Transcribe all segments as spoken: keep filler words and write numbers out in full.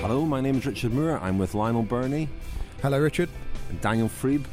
Hello, my name is Richard Moore. I'm with Lionel Birnie. Hello, Richard. And Daniel Freeb.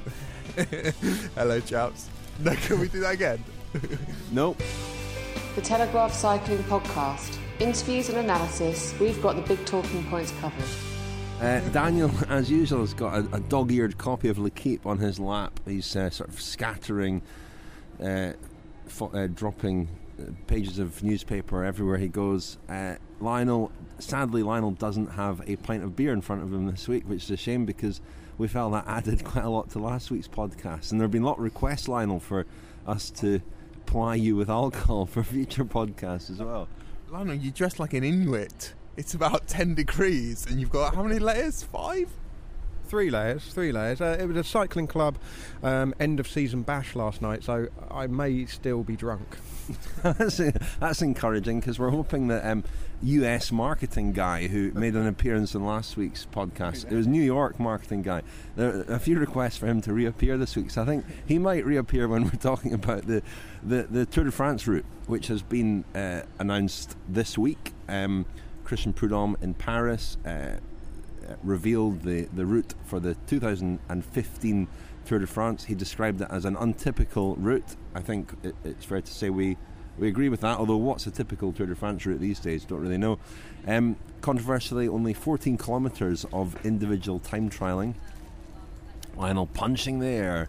Hello, chaps. No, can we do that again? Nope. The Telegraph Cycling Podcast. Interviews and analysis. We've got the big talking points covered. Uh, Daniel, as usual, has got a, a dog-eared copy of L'Equipe on his lap. He's uh, sort of scattering, uh, fo- uh, dropping pages of newspaper everywhere he goes. Uh, Lionel, sadly, Lionel doesn't have a pint of beer in front of him this week, which is a shame because we felt that added quite a lot to last week's podcast. And there have been a lot of requests, Lionel, for us to ply you with alcohol for future podcasts as well. Lionel, you dress like an Inuit. It's about ten degrees, and you've got how many layers? Five? Three layers, three layers. Uh, it was a cycling club um, end of season bash last night, so I may still be drunk. that's, that's encouraging because we're hoping that um, U S marketing guy who made an appearance in last week's podcast, it was New York marketing guy. There are a few requests for him to reappear this week, so I think he might reappear when we're talking about the, the, the Tour de France route, which has been uh, announced this week. Um, Christian Prudhomme in Paris uh, revealed the, the route for the two thousand fifteen Tour de France. He described it as an untypical route. I think it, it's fair to say we, we agree with that, although what's a typical Tour de France route these days? Don't really know. Um, controversially, only fourteen kilometres of individual time trialling. Lionel punching the air.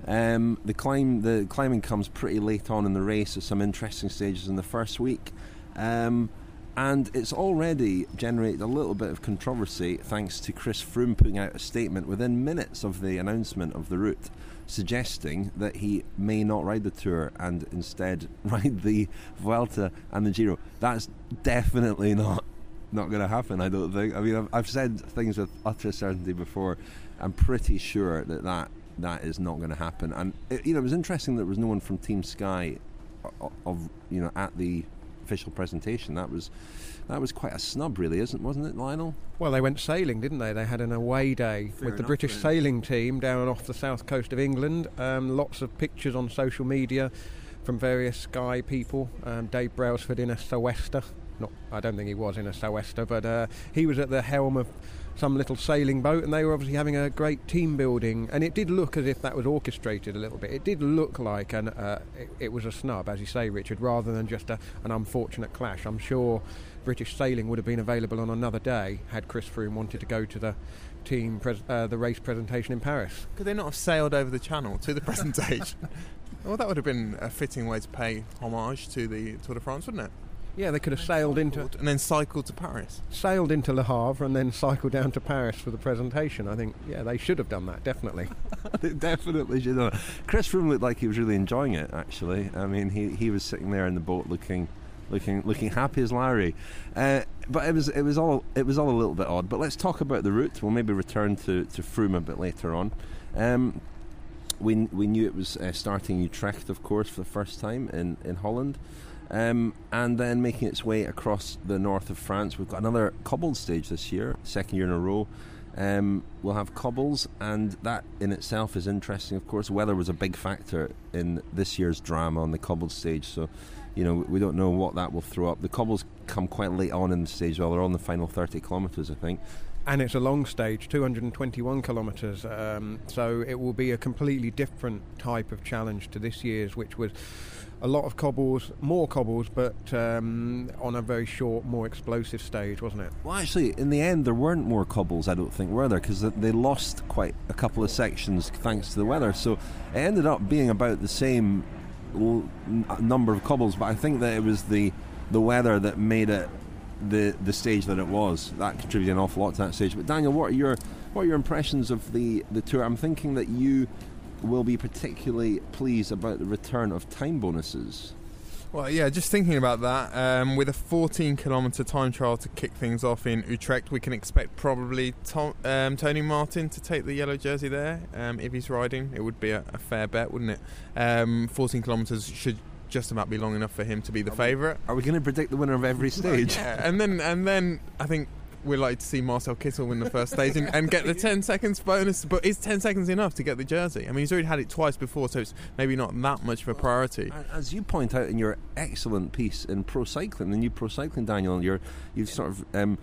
Um, the climb, the climbing comes pretty late on in the race with some interesting stages in the first week. Um, And it's already generated a little bit of controversy thanks to Chris Froome putting out a statement within minutes of the announcement of the route, suggesting that he may not ride the Tour and instead ride the Vuelta and the Giro. That's definitely not not going to happen, I don't think. I mean, I've, I've said things with utter certainty before. I'm pretty sure that that, that is not going to happen. And it, you know, it was interesting that there was no one from Team Sky of, of you know at the official presentation. That was that was quite a snub, really, isn't wasn't it, Lionel? Well, they went sailing, didn't they? They had an away day Fair with the enough, British then. sailing team down off the south coast of England. Um, lots of pictures on social media from various Sky people. Um, Dave Brailsford in a sou'wester. Not, I don't think he was in a sou'wester, but uh, he was at the helm of some little sailing boat, and they were obviously having a great team building, and it did look as if that was orchestrated a little bit. It did look like an, uh, it, it was a snub, as you say, Richard, rather than just a, an unfortunate clash. I'm sure British sailing would have been available on another day had Chris Froome wanted to go to the team pres- uh, the race presentation in Paris. Could they not have sailed over the channel to the presentation? Well, that would have been a fitting way to pay homage to the Tour de France, wouldn't it? Yeah, they could have sailed into And then cycled to Paris. sailed into Le Havre and then cycled down to Paris for the presentation. I think, yeah, they should have done that, definitely. They definitely should have. Chris Froome looked like he was really enjoying it, actually. I mean, he, he was sitting there in the boat looking looking looking happy as Larry. Uh, but it was it was all it was all a little bit odd. But let's talk about the route. We'll maybe return to, to Froome a bit later on. Um, we we knew it was uh, starting Utrecht, of course, for the first time in, in Holland. Um, and then making its way across the north of France. We've got another cobbled stage this year, second year in a row. Um, we'll have cobbles, and that in itself is interesting. Of course, weather was a big factor in this year's drama on the cobbled stage, so you know we don't know what that will throw up. The cobbles come quite late on in the stage, well, they're on the final thirty kilometres, I think. And it's a long stage, two hundred twenty-one kilometres, um, so it will be a completely different type of challenge to this year's, which was a lot of cobbles, more cobbles, but um, on a very short, more explosive stage, wasn't it? Well, actually, in the end, there weren't more cobbles, I don't think, were there? Because they lost quite a couple of sections thanks to the weather. So it ended up being about the same l- n- number of cobbles, but I think that it was the the weather that made it the the stage that it was. That contributed an awful lot to that stage. But Daniel, what are your what are your impressions of the, the tour? I'm thinking that you will be particularly pleased about the return of time bonuses. Well, yeah, just thinking about that, um, with a fourteen kilometre time trial to kick things off in Utrecht, we can expect probably Tom, um, Tony Martin to take the yellow jersey there. Um, if he's riding, it would be a, a fair bet, wouldn't it? Um, fourteen kilometres should just about be long enough for him to be the favourite. Are we going to predict the winner of every stage? Well, yeah. and then and then I think we're likely to see Marcel Kittel win the first stage and, and get the ten seconds bonus. But is ten seconds enough to get the jersey? I mean, he's already had it twice before, so it's maybe not that much of a priority. As you point out in your excellent piece in Pro Cycling, the new Pro Cycling, Daniel, you're, you've sort of um,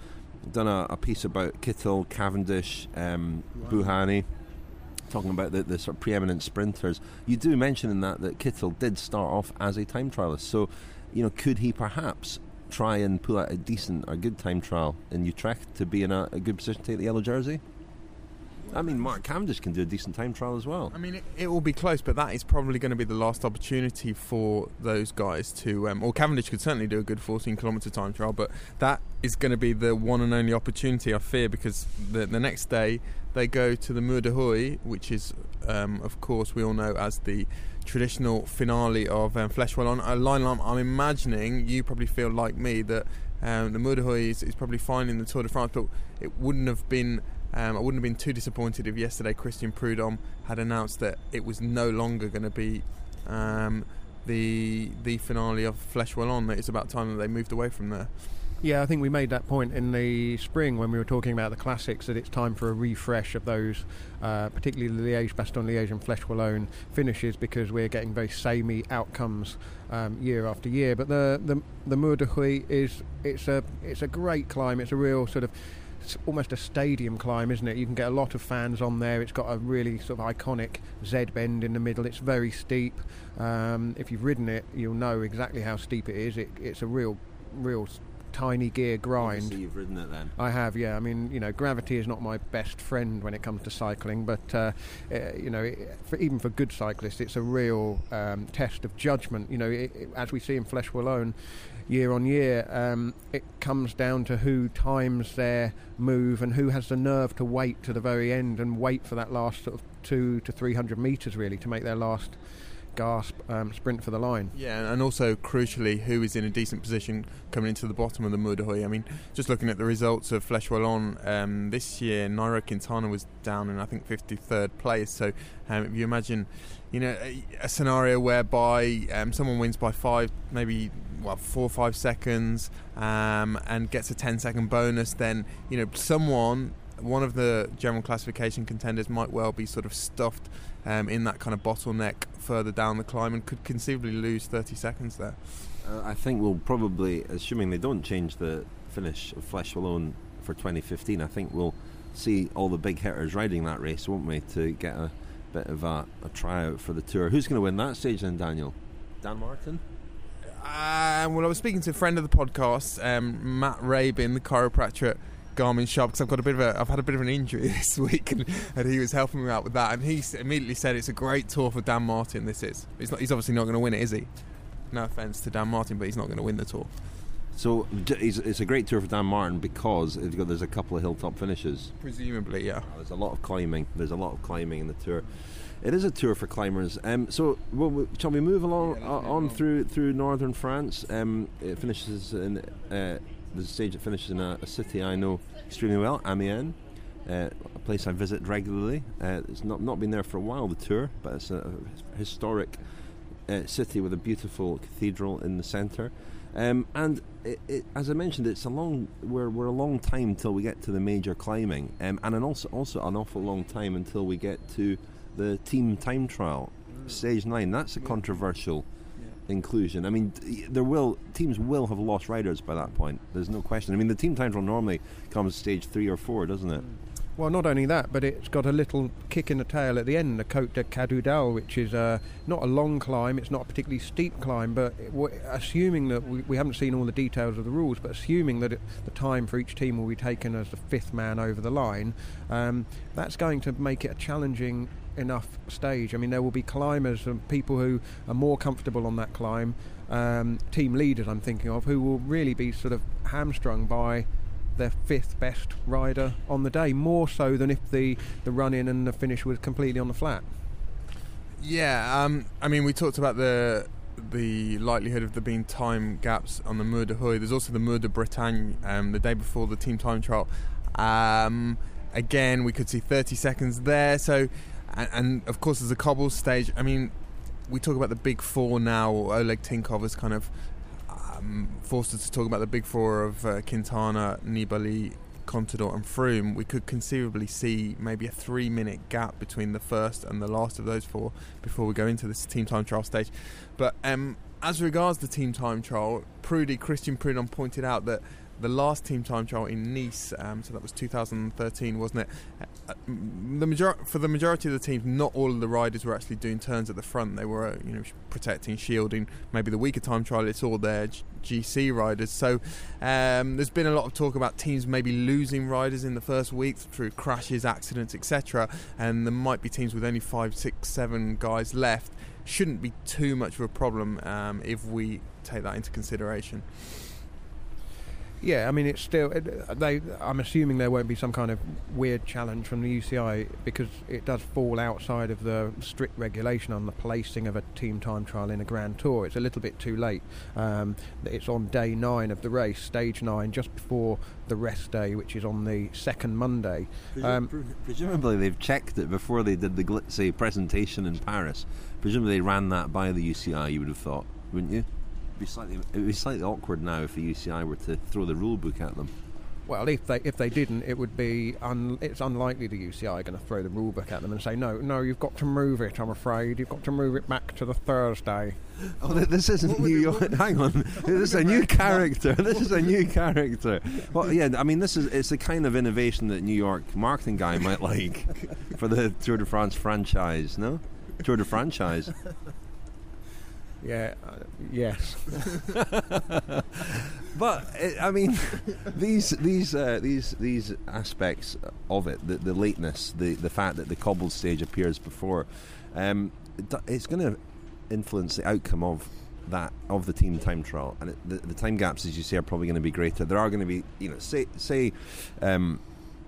done a, a piece about Kittel, Cavendish, um, wow. Bouhanni, talking about the, the sort of preeminent sprinters. You do mention in that that Kittel did start off as a time trialist. So, you know, could he perhaps try and pull out a decent or good time trial in Utrecht to be in a, a good position to take the yellow jersey? I mean, Mark Cavendish can do a decent time trial as well. I mean, it, it will be close, but that is probably going to be the last opportunity for those guys to... Um, or Cavendish could certainly do a good fourteen kilometre time trial, but that is going to be the one and only opportunity, I fear, because the, the next day they go to the Muur de Huy, which is, um, of course, we all know as the traditional finale of um, Flèche Wallonne. A line I'm imagining, you probably feel like me, that um, the Muur de Huy is, is probably fine in the Tour de France, but it wouldn't have been... Um, I wouldn't have been too disappointed if yesterday Christian Prudhomme had announced that it was no longer going to be um, the the finale of Flèche Wallonne. That it's about time that they moved away from there. Yeah, I think we made that point in the spring when we were talking about the classics, that it's time for a refresh of those, uh, particularly the Liège, Bastogne-Liège and Flèche Wallonne finishes, because we're getting very samey outcomes um, year after year. But the the, the Muur de Huy is it's a it's a great climb. It's a real sort of It's almost a stadium climb, isn't it? You can get a lot of fans on there. It's got a really sort of iconic Z-bend in the middle. It's very steep. Um, if you've ridden it, you'll know exactly how steep it is. It, it's a real, real tiny gear grind. Obviously you've ridden it then. I have, yeah. I mean, you know, gravity is not my best friend when it comes to cycling, but uh, uh, you know, it, for, even for good cyclists, it's a real um, test of judgment. You know, it, it, as we see in Flèche Wallonne, year on year, um, it comes down to who times their move and who has the nerve to wait to the very end and wait for that last sort of two to three hundred metres really to make their last gasp um, sprint for the line. Yeah, and also crucially, who is in a decent position coming into the bottom of the Muur de Huy. I mean, just looking at the results of Flèche Wallonne um, this year, Nairo Quintana was down in I think fifty-third place. So um, if you imagine, you know, a, a scenario whereby um, someone wins by five, maybe well, four or five seconds, um, and gets a ten second bonus, then you know someone, one of the general classification contenders, might well be sort of stuffed um, in that kind of bottleneck further down the climb and could conceivably lose thirty seconds there. Uh, I think we'll probably, assuming they don't change the finish of Flèche Wallonne for twenty fifteen, I think we'll see all the big hitters riding that race, won't we, to get a bit of a, a tryout for the Tour. Who's going to win that stage then, Daniel? Dan Martin? Uh, well, I was speaking to a friend of the podcast, um, Matt Rabin, the chiropractor at Garmin Shop, because I've got a bit of a, I've had a bit of an injury this week, and, and he was helping me out with that. And he immediately said it's a great tour for Dan Martin. This is. He's, not, he's obviously not going to win it, is he? No offence to Dan Martin, but he's not going to win the tour. So it's a great tour for Dan Martin because there's a couple of hilltop finishes. Presumably, yeah. There's a lot of climbing. There's a lot of climbing in the tour. It is a tour for climbers. Um, so, well, we, shall we move along yeah, uh, on along. through through northern France? Um, it finishes in uh, the stage. It finishes in a, a city I know extremely well, Amiens, uh, a place I visit regularly. Uh, it's not not been there for a while, the tour, but it's a, a historic uh, city with a beautiful cathedral in the centre. Um, and it, it, as I mentioned, it's a long. We're we're a long time till we get to the major climbing, um, and an also also an awful long time until we get to the team time trial, mm. stage nine. That's a yeah. controversial yeah. inclusion. I mean, there will teams will have lost riders by that point. There's no question. I mean, the team time trial normally comes stage three or four, doesn't it? Well, not only that, but it's got a little kick in the tail at the end, the Côte de Cadoudal, which is uh, not a long climb. It's not a particularly steep climb, but it, w- assuming that we, we haven't seen all the details of the rules, but assuming that it, the time for each team will be taken as the fifth man over the line, um, that's going to make it a challenging enough stage. I mean, there will be climbers and people who are more comfortable on that climb, um, team leaders I'm thinking of, who will really be sort of hamstrung by their fifth best rider on the day, more so than if the, the run-in and the finish was completely on the flat. Yeah, um, I mean, we talked about the the likelihood of there being time gaps on the Muur de Huy. There's also the Muur de Bretagne, um, the day before the team time trial. Um, again, we could see thirty seconds there, so and, and of course there's a cobble stage. I mean, we talk about the big four now. Oleg Tinkov has kind of um, forced us to talk about the big four of uh, Quintana, Nibali, Contador and Froome. We could conceivably see maybe a three minute gap between the first and the last of those four before we go into this team time trial stage. But um, as regards the team time trial, Prudy, Christian Prudhomme pointed out that the last team time trial in Nice, um, so that was two thousand thirteen, wasn't it? Uh, the major- for the majority of the teams, not all of the riders were actually doing turns at the front. They were, uh, you know, protecting, shielding. Maybe the weaker time trial, it's all their G- GC riders. So um, there's been a lot of talk about teams maybe losing riders in the first week through crashes, accidents, et cetera. And there might be teams with only five, six, seven guys left. Shouldn't be too much of a problem um, if we take that into consideration. Yeah, I mean, it's still. It, they. I'm assuming there won't be some kind of weird challenge from the U C I because it does fall outside of the strict regulation on the placing of a team time trial in a Grand Tour. It's a little bit too late. Um, it's on day nine of the race, stage nine, just before the rest day, which is on the second Monday. Um, Presum- presumably, they've checked it before they did the glitzy presentation in Paris. Presumably, they ran that by the U C I. You would have thought, wouldn't you? It'd be slightly, it would be slightly awkward now if the U C I were to throw the rule book at them. Well, if they if they didn't, it would be un, it's unlikely the U C I are going to throw the rule book at them and say no, no, you've got to move it. I'm afraid you've got to move it back to the Thursday. Oh, this isn't New York. Hang on, this is a new character. This is a new character. Well, yeah, I mean, this is it's the kind of innovation that New York marketing guy might like for the Tour de France franchise. No, Tour de franchise. Yeah, uh, yes. But it, I mean, these these uh, these these aspects of it, the, the lateness, the, the fact that the cobbled stage appears before, um, it, it's going to influence the outcome of that of the team time trial, and it, the, the time gaps, as you say, are probably going to be greater. There are going to be, you know, say say um,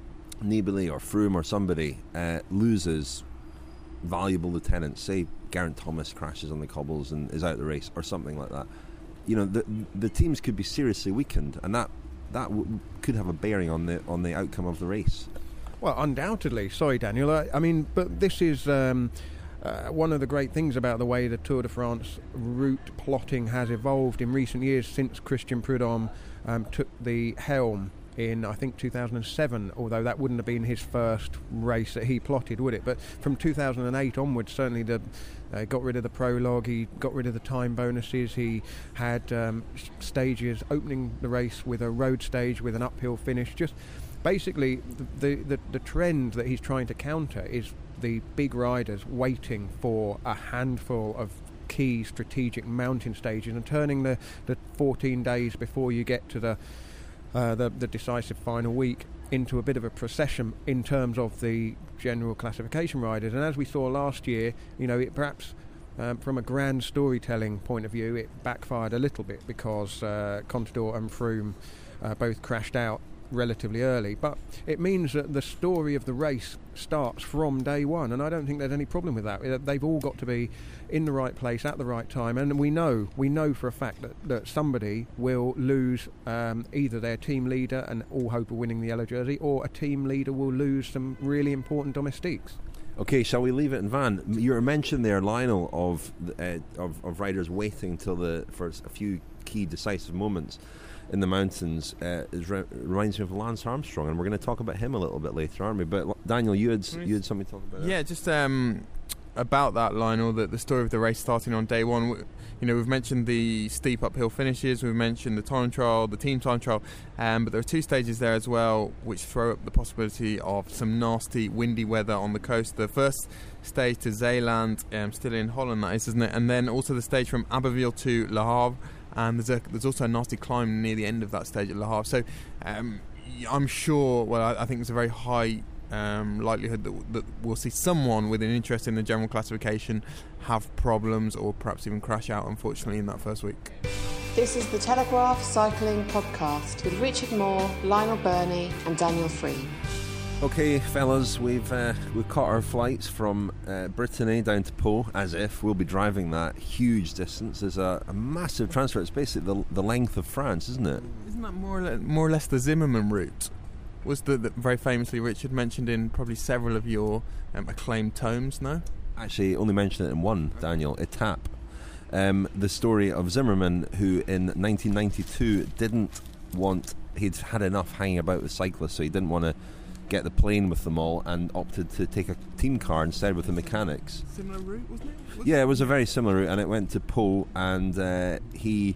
Nibali or Froome or somebody uh, loses valuable lieutenants, say Geraint Thomas crashes on the cobbles and is out of the race or something like that. You know, the the teams could be seriously weakened, and that that w- could have a bearing on the on the outcome of the race. Well, undoubtedly. Sorry, Daniel. I, I mean, but this is um, uh, one of the great things about the way the Tour de France route plotting has evolved in recent years since Christian Prudhomme um, took the helm in, I think, two thousand seven, although that wouldn't have been his first race that he plotted, would it? But from two thousand eight onwards, certainly the uh, got rid of the prologue, he got rid of the time bonuses, he had um, stages opening the race with a road stage with an uphill finish. Just basically, the, the, the trend that he's trying to counter is the big riders waiting for a handful of key strategic mountain stages and turning the, the fourteen days before you get to the Uh, the, the decisive final week into a bit of a procession in terms of the general classification riders. And as we saw last year, you know, it perhaps um, from a grand storytelling point of view, it backfired a little bit because uh, Contador and Froome uh, both crashed out relatively early. But it means that the story of the race starts from day one, and I don't think there's any problem with that. They've all got to be in the right place at the right time, and we know we know for a fact that, that somebody will lose um, either their team leader and all hope of winning the yellow jersey, or a team leader will lose some really important domestiques. Okay, shall we leave it in Van? You were mentioned there, Lionel, of uh, of, of riders waiting till the for a few key decisive moments in the mountains. Uh, it re- reminds me of Lance Armstrong, and we're going to talk about him a little bit later, aren't we? But Daniel, you had you had something to talk about. Yeah, just um, about that, Lionel. That the story of the race starting on day one. You know, we've mentioned the steep uphill finishes, we've mentioned the time trial, the team time trial, um, but there are two stages there as well which throw up the possibility of some nasty windy weather on the coast. The first stage to Zeeland, um, still in Holland, that is, isn't it? And then also the stage from Abbeville to Le Havre, and there's a, there's also a nasty climb near the end of that stage at Le Havre. So um, I'm sure, well, I, I think there's a very high Um, likelihood that, that we'll see someone with an interest in the general classification have problems or perhaps even crash out, unfortunately, in that first week. This is the Telegraph Cycling Podcast with Richard Moore, Lionel Birnie and Daniel Free. Okay, fellas, we've uh, we've caught our flights from uh, Brittany down to Pau, as if we'll be driving that huge distance. There's a, a massive transfer. It's basically the, the length of France, isn't it? Isn't that more or less, more or less the Zimmerman route? Was the, the very famously, Richard, mentioned in probably several of your um, acclaimed tomes, no? Actually, only mentioned it in one, Daniel, Etape. Um, the story of Zimmerman, who in nineteen ninety-two didn't want, he'd had enough hanging about with cyclists, so he didn't want to get the plane with them all and opted to take a team car instead with the mechanics. Similar route, wasn't it? Was yeah, it was a very similar route, and it went to Pau, and uh, he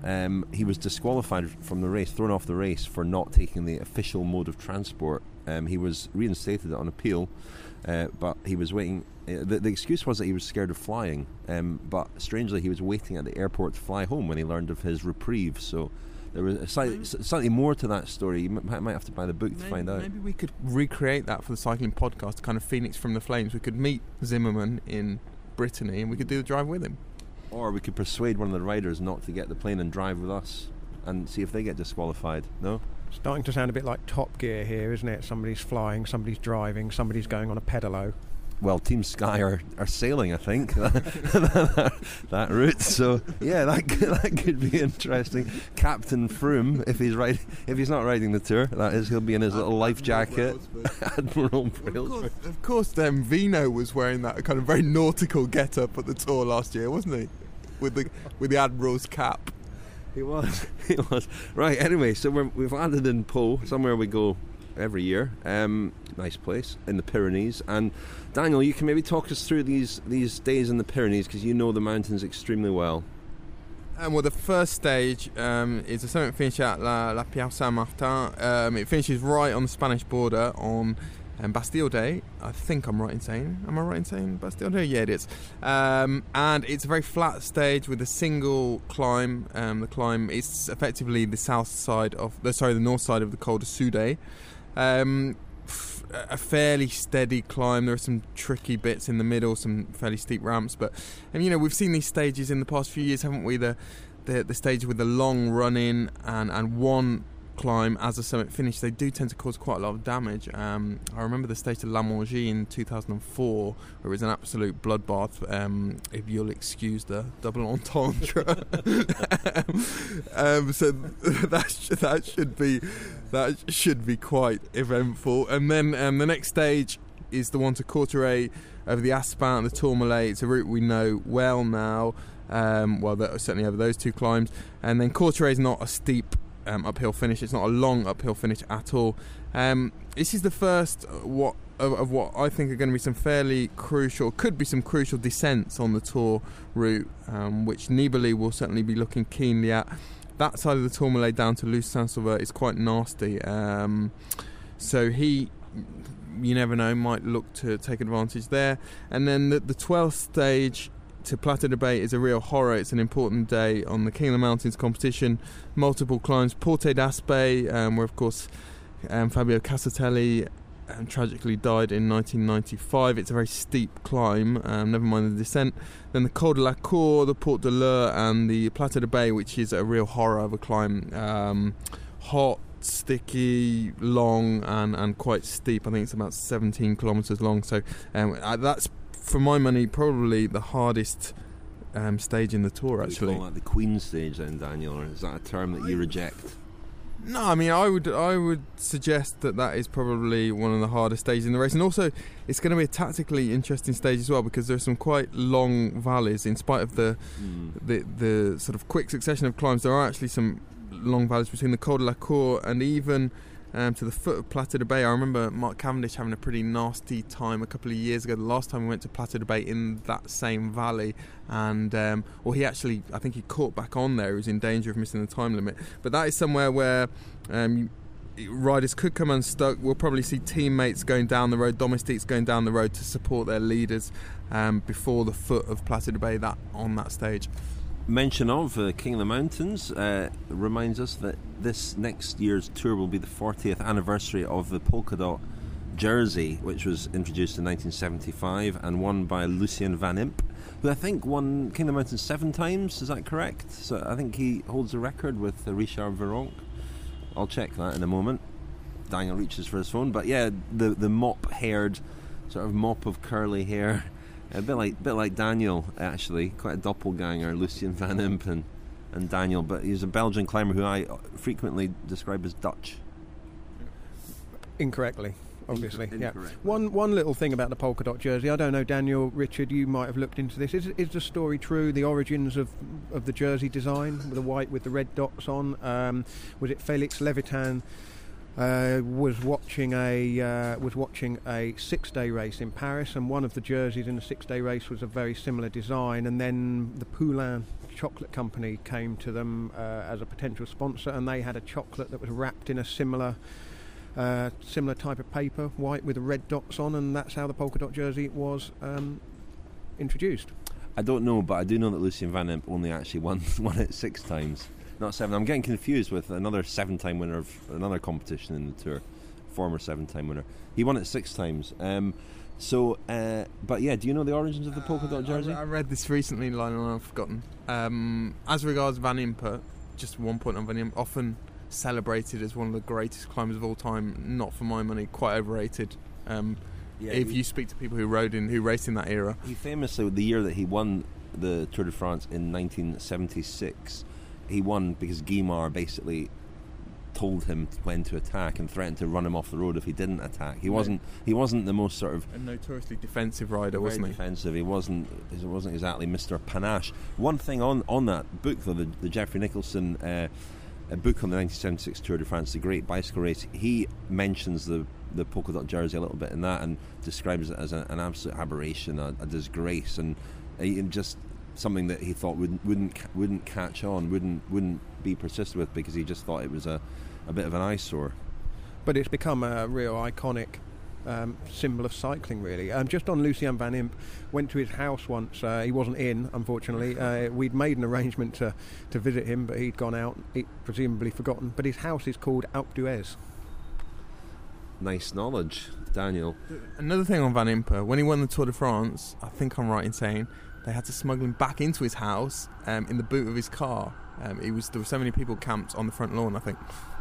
Um, he was disqualified from the race, thrown off the race for not taking the official mode of transport. Um, he was reinstated on appeal, uh, but he was waiting. Uh, the, the excuse was that he was scared of flying, um, but strangely he was waiting at the airport to fly home when he learned of his reprieve. So there was a slightly, slightly more to that story. You might, might have to buy the book maybe, to find out. Maybe we could recreate that for the cycling podcast, kind of Phoenix from the Flames. We could meet Zimmerman in Brittany and we could do the drive with him. Or we could persuade one of the riders not to get the plane and drive with us and see if they get disqualified. No? Starting to sound a bit like Top Gear here, isn't it? Somebody's flying, somebody's driving, somebody's going on a pedalo. Well, Team Sky are, are sailing, I think, that, that route. So yeah, that could, that could be interesting. Captain Froome, if he's riding, if he's not riding the Tour, that is, he'll be in his little life jacket. Admiral Brailsford. Well, of course, of course um, Vino was wearing that kind of very nautical get-up at the Tour last year, wasn't he? With the with the Admiral's cap. He was. He was. Right. Anyway, so we're, we've landed in Pau, somewhere we go every year. Um, nice place in the Pyrenees. And Daniel, you can maybe talk us through these these days in the Pyrenees because you know the mountains extremely well. Um, well, the first stage um, is a summit finish at La, La Pierre Saint-Martin. Um, it finishes right on the Spanish border on um, Bastille Day. I think I'm right in saying. Am I right in saying Bastille Day? Yeah, it is. Um, and it's a very flat stage with a single climb. Um, the climb is effectively the south side of the sorry, the north side of the Col de Soude. Um, f- a fairly steady climb. There are some tricky bits in the middle, some fairly steep ramps, but and you know we've seen these stages in the past few years, haven't we? The the, the stage with the long run in and, and one climb as a summit finish, they do tend to cause quite a lot of damage. Um, I remember the stage of La Mongie in two thousand four, where it was an absolute bloodbath. Um, if you'll excuse the double entendre, um, so that sh- that should be that should be quite eventful. And then um, the next stage is the one to Courtrai over the Aspin and the Tourmalet. It's a route we know well now. Um, well, certainly over those two climbs, and then Courtrai is not a steep Um, uphill finish. It's not a long uphill finish at all. Um, this is the first what of, of what I think are going to be some fairly crucial, could be some crucial descents on the Tour route, um, which Nibali will certainly be looking keenly at. That side of the Tourmalet down to Luz Saint-Sauveur is quite nasty. Um, so he, you never know, might look to take advantage there. And then the, the twelfth stage to Plateau de Bay is a real horror. It's an important day on the King of the Mountains competition. Multiple climbs. Porte d'Aspet, um, where of course um, Fabio Casatelli um, tragically died in nineteen ninety-five. It's a very steep climb, um, never mind the descent. Then the Col de la Cour, the Porte de l'Eure and the Plateau de Bay, which is a real horror of a climb. Um, hot, sticky, long and, and quite steep. I think it's about seventeen kilometres long. So um, that's, for my money, probably the hardest um, stage in the Tour, actually. You call that the Queen stage then, Daniel, or is that a term that you reject? No, I mean, I would I would suggest that that is probably one of the hardest stages in the race. And also, it's going to be a tactically interesting stage as well, because there's some quite long valleys. In spite of the, mm. the the sort of quick succession of climbs, there are actually some long valleys between the Col de la Cour and even Um, to the foot of Plateau de Bay. I remember Mark Cavendish having a pretty nasty time a couple of years ago. The last time we went to Plateau de Bay in that same valley, and um, well, he actually, I think he caught back on there. He was in danger of missing the time limit. But that is somewhere where um, riders could come unstuck. We'll probably see teammates going down the road, domestiques going down the road to support their leaders um, before the foot of Plateau de Bay. That on that stage. Mention of uh, King of the Mountains uh, reminds us that this next year's tour will be the fortieth anniversary of the polka dot jersey, which was introduced in nineteen seventy-five and won by Lucien Van Impe, who I think won King of the Mountains seven times. Is that correct? So I think he holds the record with uh, Richard Virenque. I'll check that in a moment. Daniel reaches for his phone, but yeah, the the mop-haired, sort of mop of curly hair. A bit like, bit like Daniel, actually, quite a doppelganger, Lucien Van Impe and, and Daniel. But he's a Belgian climber who I frequently describe as Dutch. Incorrectly, obviously. Inc- yeah. incorrect. One one little thing about the polka dot jersey. I don't know, Daniel, Richard, you might have looked into this. Is is the story true? The origins of of the jersey design, with the white with the red dots on. Um, was it Félix Levitan? Uh, was watching a uh, was watching a six-day race in Paris, and one of the jerseys in the six-day race was a very similar design. And then the Poulain chocolate company came to them uh, as a potential sponsor, and they had a chocolate that was wrapped in a similar uh, similar type of paper, white with the red dots on, and that's how the polka dot jersey was um, introduced. I don't know, but I do know that Lucien Van Impe only actually won won it six times, not seven. I'm getting confused with another seven-time winner of another competition in the Tour, former seven-time winner. He won it six times. Um, so, uh, but yeah, do you know the origins of the polka dot jersey? Uh, I, I read this recently, Lionel, and I've forgotten. Um, as regards Van Impe, just one point on Van Impe, often celebrated as one of the greatest climbers of all time. Not for my money, quite overrated. Um, Yeah, if he, you speak to people who rode in, who raced in that era, he famously, the year that he won the Tour de France in nineteen seventy-six, he won because Guimard basically told him when to attack and threatened to run him off the road if he didn't attack. He wasn't. He wasn't the most sort of a notoriously defensive rider, wasn't he? Defensive. He wasn't. He wasn't exactly Mister Panache. One thing on on that book, though, the, the Geoffrey Nicholson uh, a book on the nineteen seventy-six Tour de France, the great bicycle race, he mentions the the polka dot jersey a little bit in that and describes it as a, an absolute aberration, a, a disgrace, and uh, just something that he thought wouldn't wouldn't wouldn't catch on, wouldn't wouldn't be persisted with, because he just thought it was a, a bit of an eyesore. But it's become a real iconic um, symbol of cycling, really. Um, just on Lucien Van Impe, went to his house once. Uh, he wasn't in, unfortunately. Uh, we'd made an arrangement to, to visit him, but he'd gone out, he'd presumably forgotten. But his house is called Alpe d'Huez. Nice knowledge, Daniel. Another thing on Van Impe, when he won the Tour de France, I think I'm right in saying they had to smuggle him back into his house um, in the boot of his car. Um, it was there were so many people camped on the front lawn, I think.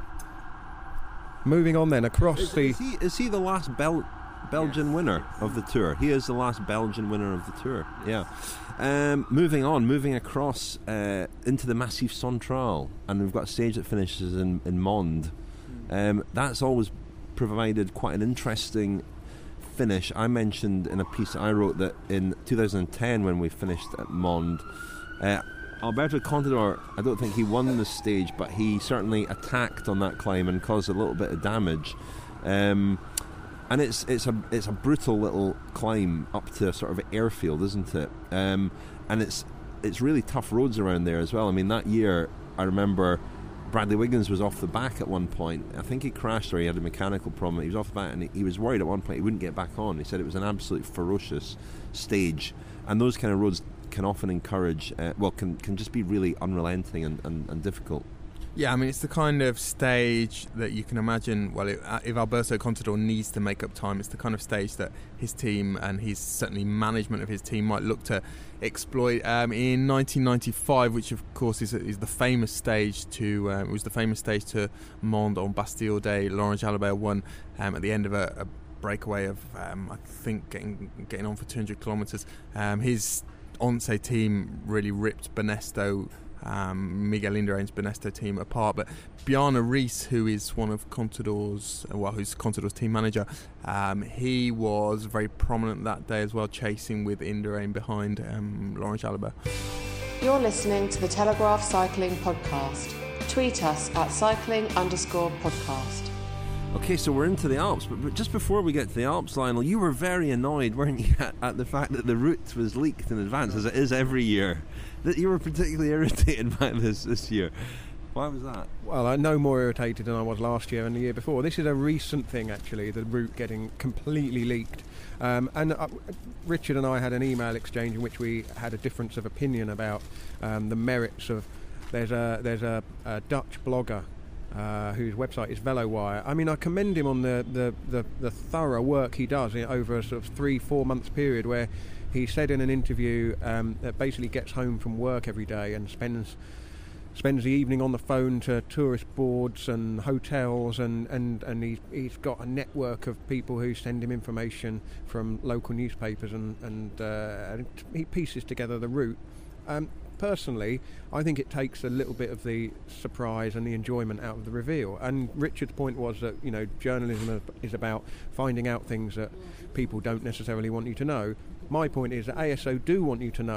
Moving on then across is, the. Is he, is he the last Bel- Belgian yes. winner of the Tour? He is the last Belgian winner of the Tour. Yes. Yeah. Um, moving on, moving across uh, into the Massif Central, and we've got a stage that finishes in in Mende. Mm. Um, that's always provided quite an interesting finish. I mentioned in a piece that I wrote that in two thousand ten, when we finished at Mende, uh, Alberto Contador, I don't think he won the stage, but he certainly attacked on that climb and caused a little bit of damage. Um, and it's it's a it's a brutal little climb up to a sort of airfield, isn't it? Um, and it's it's really tough roads around there as well. I mean, that year I remember Bradley Wiggins was off the back at one point. I think he crashed or he had a mechanical problem. He was off the back and he, he was worried at one point he wouldn't get back on. He said it was an absolute ferocious stage, and those kind of roads can often encourage, uh, well, can can just be really unrelenting and, and, and difficult. Yeah, I mean, it's the kind of stage that you can imagine, well, if, if Alberto Contador needs to make up time, it's the kind of stage that his team and his, certainly management of his team, might look to exploit. Um, in nineteen ninety-five, which of course is, is the famous stage to, um, it was the famous stage to Mende on Bastille Day, Laurent Jalabert won um, at the end of a, a breakaway of, um, I think, getting getting on for two hundred kilometres. Um, his Once team really ripped Banesto, um, Miguel Indurain's Banesto team apart, but Bjarne Riis, who is one of Contador's, well, who's Contador's team manager, um, he was very prominent that day as well, chasing with Indurain behind um, Laurent Jalabert. You're listening to the Telegraph Cycling Podcast. Tweet us at cycling underscore podcast. Okay, so we're into the Alps, but, but just before we get to the Alps, Lionel, you were very annoyed, weren't you, at, at the fact that the route was leaked in advance, as it is every year. That you were particularly irritated by this this year. Why was that? Well, I'm no more irritated than I was last year and the year before. This is a recent thing, actually, the route getting completely leaked. Um, and uh, Richard and I had an email exchange in which we had a difference of opinion about um, the merits of... There's a, there's a, a Dutch blogger Uh, whose website is VeloWire. I mean, I commend him on the, the, the, the thorough work he does in, over a sort of three, four months period, where he said in an interview um, that basically gets home from work every day and spends spends the evening on the phone to tourist boards and hotels, and, and, and he's, he's got a network of people who send him information from local newspapers, and, and, uh, and he pieces together the route. Um, Personally, I think it takes a little bit of the surprise and the enjoyment out of the reveal. And Richard's point was that, you know, journalism is about finding out things that people don't necessarily want you to know. My point is that A S O do want you to know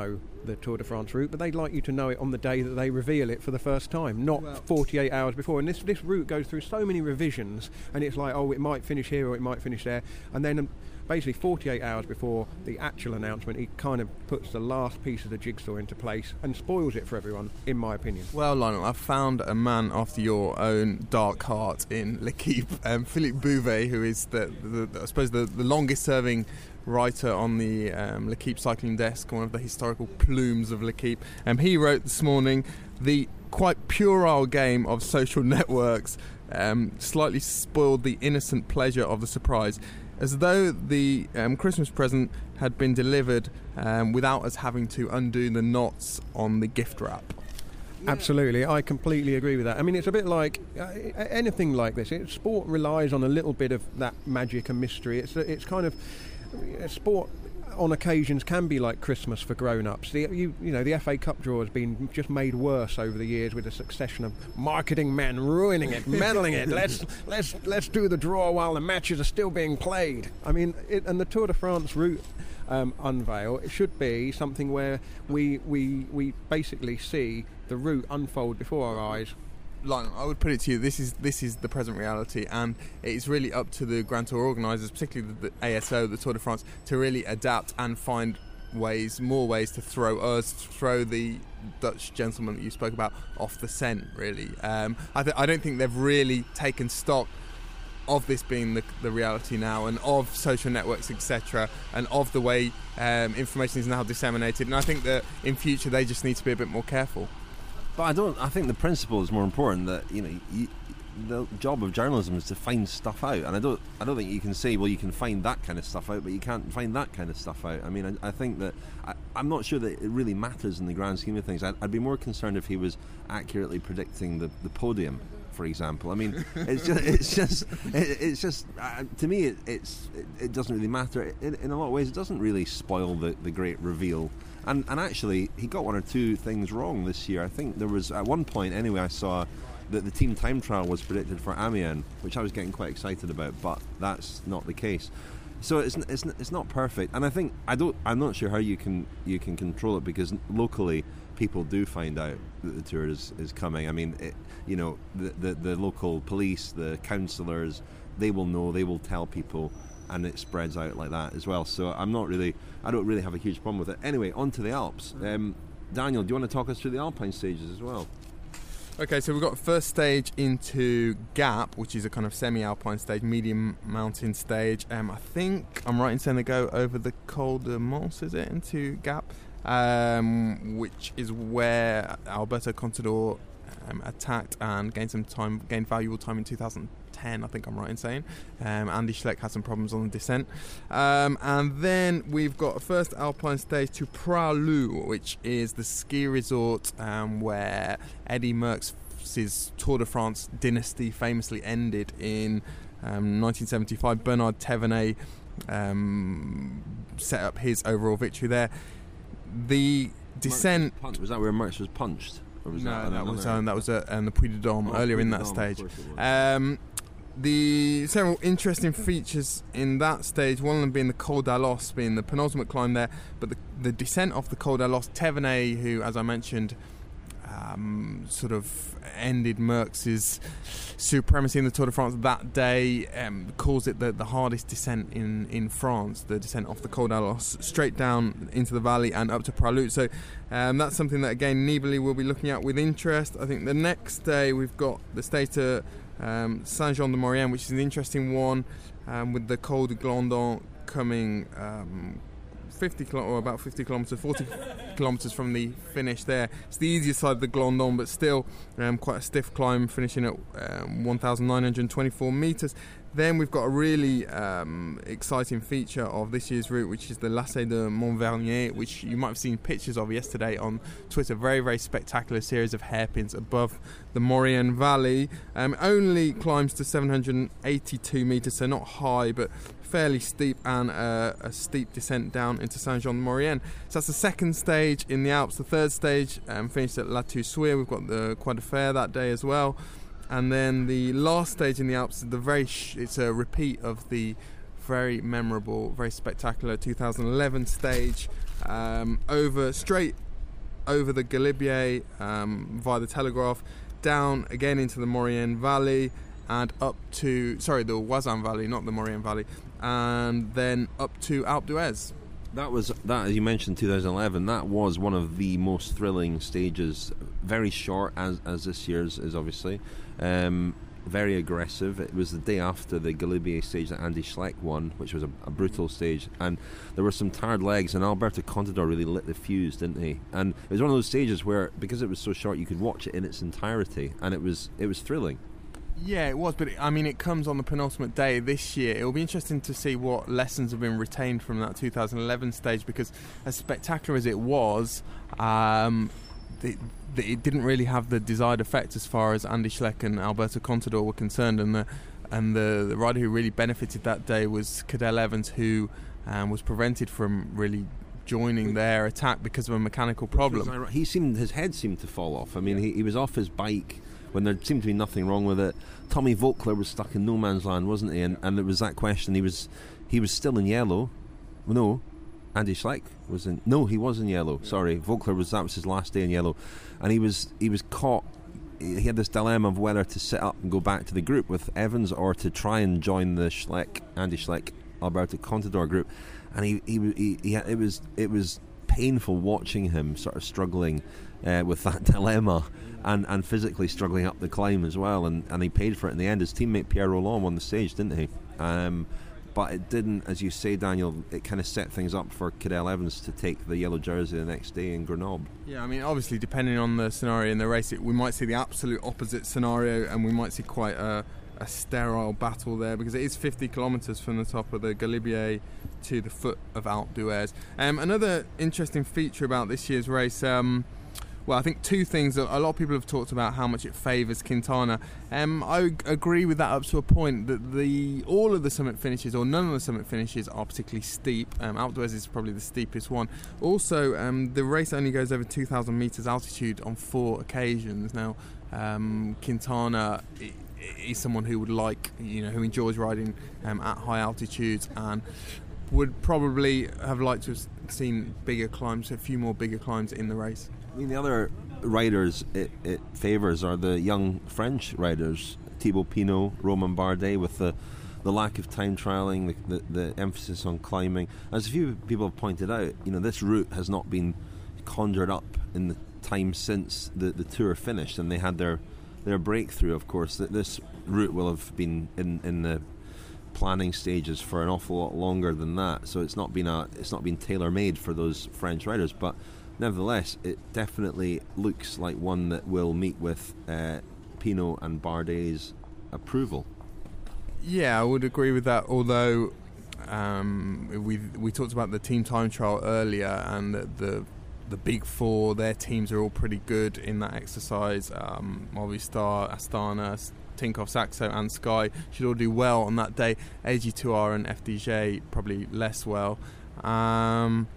the Tour de France route, but they'd like you to know it on the day that they reveal it for the first time, not well, forty-eight hours before. And this this route goes through so many revisions, and it's like, oh, it might finish here or it might finish there, and then um, basically forty-eight hours before the actual announcement, he kind of puts the last piece of the jigsaw into place and spoils it for everyone, in my opinion. Well, Lionel, I've found a man after your own dark heart in L'Équipe, um, Philippe Bouvet, who is the, the, the I suppose the, the longest-serving writer on the um, L'Équipe cycling desk, one of the historical plumes of L'Équipe. Um, he wrote this morning, the quite puerile game of social networks um, slightly spoiled the innocent pleasure of the surprise, as though the um, Christmas present had been delivered um, without us having to undo the knots on the gift wrap. Absolutely, I completely agree with that. I mean, it's a bit like uh, anything like this. It, sport relies on a little bit of that magic and mystery. It's it's kind of uh, sport on occasions can be like Christmas for grown-ups. The, you, you know, the F A Cup draw has been just made worse over the years with a succession of marketing men ruining it, meddling it. Let's let's let's do the draw while the matches are still being played. I mean, it, and the Tour de France route um, unveil, it should be something where we we we basically see the route unfold before our eyes. Lionel, I would put it to you, this is this is the present reality, and it's really up to the Grand Tour organisers, particularly the, the A S O, the Tour de France, to really adapt and find ways, more ways to throw us, throw the Dutch gentleman that you spoke about off the scent, really. Um, I, th- I don't think they've really taken stock of this being the, the reality now, and of social networks, et cetera, and of the way um, information is now disseminated. And I think that in future they just need to be a bit more careful. But I don't. I think the principle is more important. That you know, you, the job of journalism is to find stuff out, and I don't. I don't think you can say, well, you can find that kind of stuff out, but you can't find that kind of stuff out. I mean, I, I think that I, I'm not sure that it really matters in the grand scheme of things. I'd, I'd be more concerned if he was accurately predicting the, the podium, for example. I mean, it's just, it's just, it, it's just. Uh, to me, it, it's, it, it doesn't really matter. In, in a lot of ways, it doesn't really spoil the, the great reveal. And, and actually, he got one or two things wrong this year. I think there was, at one point anyway, I saw that the team time trial was predicted for Amiens, which I was getting quite excited about, but that's not the case. So it's it's it's not perfect, and I think I don't. I'm not sure how you can you can control it, because locally people do find out that the tour is, is coming. I mean, it, you know, the, the the local police, the councillors, they will know. They will tell people. And it spreads out like that as well. So I'm not really, I don't really have a huge problem with it. Anyway, on to the Alps. Um, Daniel, do you want to talk us through the Alpine stages as well? Okay, so we've got first stage into Gap, which is a kind of semi-alpine stage, medium mountain stage. Um, I think I'm right in saying they go over the Col de Mons, is it, into Gap, um, which is where Alberto Contador um, attacked and gained some time, gained valuable time in two thousand ten, I think I'm right in saying. Um, Andy Schleck had some problems on the descent. Um, and then we've got a first alpine stage to Pralou, which is the ski resort um, where Eddie Merckx's Tour de France dynasty famously ended in um, nineteen seventy-five. Bernard Thévenet um, set up his overall victory there. The descent... Was, was that where Merckx was punched? Or was no, that, that was, um, that was at um, the Puy de Dôme oh, earlier Puy in that Dôme, stage. Um, the several interesting features in that stage, one of them being the Col d'Alos, being the penultimate climb there, but the, the descent off the Col d'Alos, Thévenet, who, as I mentioned, um, sort of ended Merckx's supremacy in the Tour de France that day, um, calls it the, the hardest descent in, in France, the descent off the Col d'Alos, straight down into the valley and up to Pralou. So um, that's something that, again, Nibali will be looking at with interest. I think the next day we've got the stage to um, Saint-Jean-de-Maurienne, which is an interesting one, um, with the Col de Glandon coming um, fifty kilo- or about fifty kilometres, forty kilometres from the finish there. It's the easier side of the Glandon, but still um, quite a stiff climb, finishing at um, one thousand nine hundred twenty-four metres. Then we've got a really um, exciting feature of this year's route, which is the Lacet de Montvernier, which you might have seen pictures of yesterday on Twitter. Very, very spectacular series of hairpins above the Maurienne Valley. Um, only climbs to seven hundred eighty-two metres, so not high, but fairly steep, and uh, a steep descent down into Saint-Jean-de-Maurienne. So that's the second stage in the Alps. The third stage um, finished at La Toussuire. We've got the Croix de Fer that day as well. And then the last stage in the Alps, the very sh- it's a repeat of the very memorable, very spectacular two thousand eleven stage, um, over straight over the Galibier um, via the Telegraph, down again into the Maurienne Valley, and up to, sorry, the Oisans Valley, not the Maurienne Valley, and then up to Alpe d'Huez. That was, that, as you mentioned, two thousand eleven, that was one of the most thrilling stages. Very short, as as this year's is, obviously. Um, very aggressive. It was the day after the Galibier stage that Andy Schleck won, which was a, a brutal stage, and there were some tired legs, and Alberto Contador really lit the fuse, didn't he? And it was one of those stages where, because it was so short, you could watch it in its entirety, and it was it was thrilling. Yeah, it was, but it, I mean, it comes on the penultimate day this year. It will be interesting to see what lessons have been retained from that two thousand eleven stage, because as spectacular as it was, um, the, the, it didn't really have the desired effect as far as Andy Schleck and Alberto Contador were concerned, and the and the, the rider who really benefited that day was Cadel Evans, who um, was prevented from really joining their attack because of a mechanical problem. He seemed his head seemed to fall off. I mean, he, he was off his bike when there seemed to be nothing wrong with it. Tommy Vogler was stuck in no man's land, wasn't he? And, and it was that question. He was he was still in yellow. No, Andy Schleck was in. No, he was in yellow. Yeah. Sorry, Vogler was. That was his last day in yellow, and he was he was caught. He had this dilemma of whether to sit up and go back to the group with Evans or to try and join the Schleck, Andy Schleck, Alberto Contador group. And he he, he, he it was it was painful watching him sort of struggling uh, with that dilemma. And, and physically struggling up the climb as well, and, and he paid for it in the end. His teammate Pierre Roland won the stage, didn't he? Um, but it didn't, as you say, Daniel, it kind of set things up for Cadel Evans to take the yellow jersey the next day in Grenoble. Yeah, I mean, obviously, depending on the scenario in the race, it, we might see the absolute opposite scenario, and we might see quite a, a sterile battle there, because it is fifty kilometres from the top of the Galibier to the foot of Alpe d'Huez. Um, another interesting feature about this year's race, um, well, I think two things. A lot of people have talked about how much it favours Quintana. Um, I agree with that up to a point. That the all of the summit finishes, or none of the summit finishes, are particularly steep. Um, Alpe d'Huez is probably the steepest one. Also, um, the race only goes over two thousand metres altitude on four occasions. Now, um, Quintana is someone who would like, you know, who enjoys riding um, at high altitudes, and would probably have liked to have seen bigger climbs, a few more bigger climbs in the race. I mean, the other riders it, it favours are the young French riders, Thibaut Pinot, Romain Bardet, with the, the lack of time trialling, the, the, the emphasis on climbing. As a few people have pointed out, you know, this route has not been conjured up in the time since the, the Tour finished, and they had their their breakthrough. Of course, that this route will have been in, in the planning stages for an awful lot longer than that. So it's not been a it's not been tailor made for those French riders, but nevertheless, it definitely looks like one that will meet with uh, Pinot and Bardet's approval. Yeah, I would agree with that. Although um, we we talked about the team time trial earlier, and the, the the big four, their teams are all pretty good in that exercise. Um, Movistar, Astana, Tinkoff, Saxo and Sky should all do well on that day. A G two R and F D J probably less well. Um,